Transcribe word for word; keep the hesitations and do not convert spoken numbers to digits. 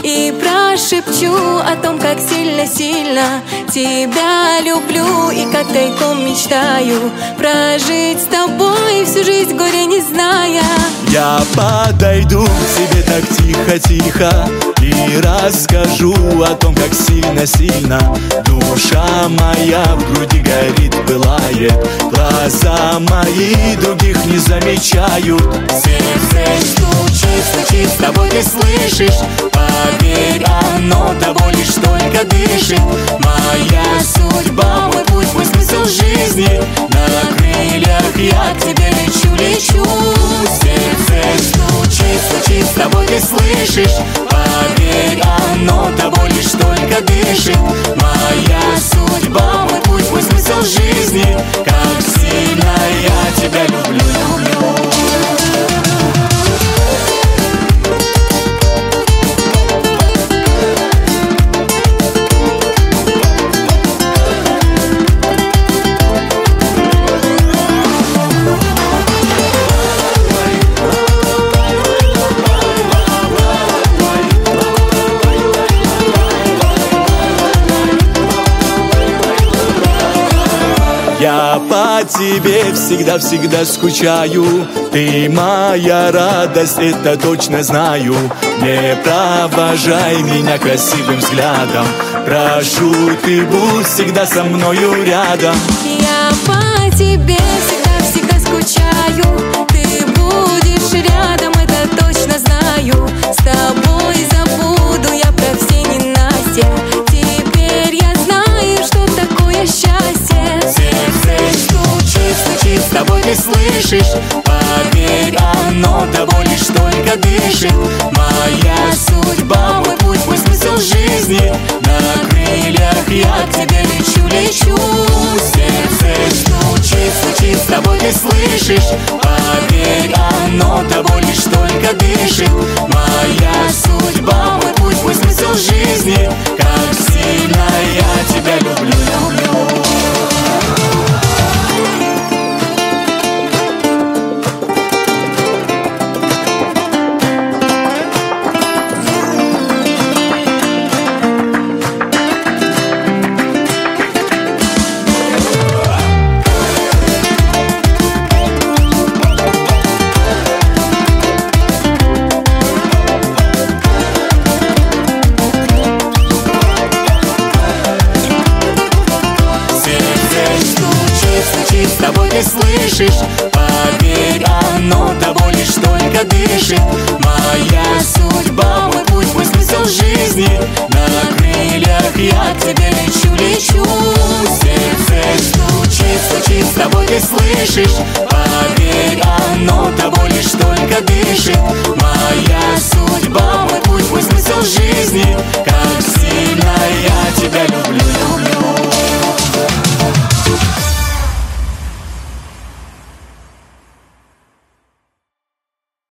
и прошепчу о том, как сильно-сильно тебя люблю, и как тайком мечтаю прожить с тобой всю жизнь, горя не зная. Я подойду к тебе так тихо-тихо и расскажу о том, как сильно-сильно душа моя в груди горит, пылает. Глаза мои других не замечают. Сердце стучит, стучит, с тобой ты слышишь. Поверь, оно тобой лишь только дышит. Моя судьба, мой путь, мой смысл жизни. На крыльях я к тебе лечу, лечу. Сердце стучит, стучит, с тобой ты слышишь. Поверь, оно тобой лишь только дышит. Моя судьба, мой путь, мой смысл жизни. Как сильно я тебя люблю, люблю. Я по тебе всегда-всегда скучаю. Ты моя радость, это точно знаю. Не провожай меня красивым взглядом. Прошу, ты будь всегда со мною рядом. Я по тебе всегда-всегда скучаю. Ты будешь рядом, это точно знаю. С тобой забуду я про все ненастья. Теперь я знаю, что такое счастье. Стучит, с тобой ты слышишь. Поверь, оно тобой лишь только дышит. Моя судьба, мой путь, мой смысл жизни. На крыльях я к тебе лечу, лечу. Сердце стучит, стучит, с тобой ты слышишь. Поверь, оно тобой лишь только дышит. Моя судьба, мой путь, мой смысл жизни. Как сильно я тебя люблю, люблю. С тобой ты слышишь. Поверь, оно тобой лишь только дышит. Моя судьба, мой путь, мой смысл жизни. На крыльях я к тебе лечу, лечу. Сердце стучит, стучит, с тобой ты слышишь.